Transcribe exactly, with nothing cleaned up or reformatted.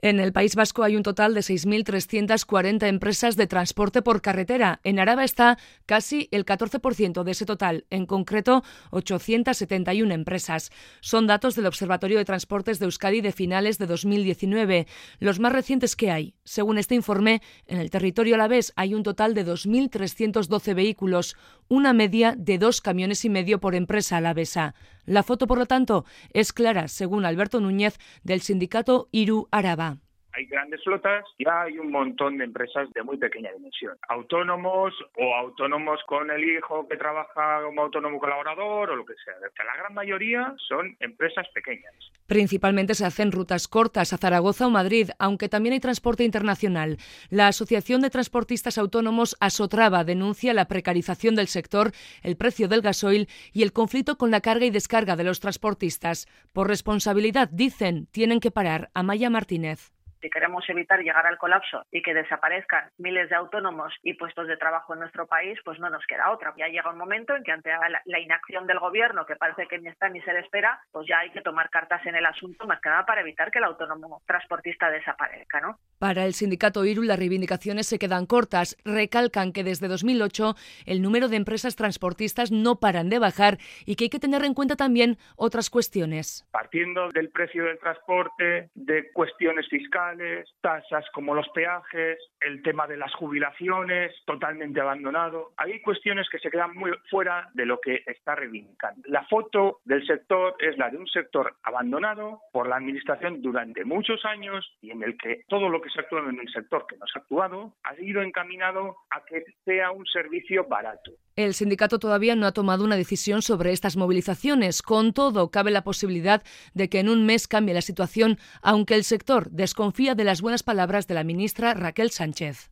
En el País Vasco hay un total de seis mil trescientas cuarenta empresas de transporte por carretera. En Araba está casi el catorce por ciento de ese total, en concreto ochocientas setenta y una empresas. Son datos del Observatorio de Transportes de Euskadi de finales de dos mil diecinueve, los más recientes que hay. Según este informe, en el territorio alavés hay un total de dos mil trescientos doce vehículos, una media de dos camiones y medio por empresa alavesa. La foto, por lo tanto, es clara, según Alberto Núñez, del sindicato Iru Araba. Hay grandes flotas y hay un montón de empresas de muy pequeña dimensión. Autónomos o autónomos con el hijo que trabaja como autónomo colaborador o lo que sea. La gran mayoría son empresas pequeñas. Principalmente se hacen rutas cortas a Zaragoza o Madrid, aunque también hay transporte internacional. La Asociación de Transportistas Autónomos Asotrava denuncia la precarización del sector, el precio del gasoil y el conflicto con la carga y descarga de los transportistas. Por responsabilidad, dicen, tienen que parar. Amaya Martínez. Si queremos evitar llegar al colapso y que desaparezcan miles de autónomos y puestos de trabajo en nuestro país, pues no nos queda otra. Ya llega un momento en que ante la, la inacción del gobierno, que parece que ni está ni se le espera, pues ya hay que tomar cartas en el asunto, más que nada para evitar que el autónomo transportista desaparezca, ¿no? Para el sindicato Iru, las reivindicaciones se quedan cortas. Recalcan que desde dos mil ocho el número de empresas transportistas no paran de bajar y que hay que tener en cuenta también otras cuestiones. Partiendo del precio del transporte, de cuestiones fiscales, tasas como los peajes, el tema de las jubilaciones, totalmente abandonado. Hay cuestiones que se quedan muy fuera de lo que está reivindicando. La foto del sector es la de un sector abandonado por la administración durante muchos años y en el que todo lo que se ha actuado en el sector que no se ha actuado ha ido encaminado a que sea un servicio barato. El sindicato todavía no ha tomado una decisión sobre estas movilizaciones. Con todo, cabe la posibilidad de que en un mes cambie la situación, aunque el sector desconfía de las buenas palabras de la ministra Raquel Sánchez.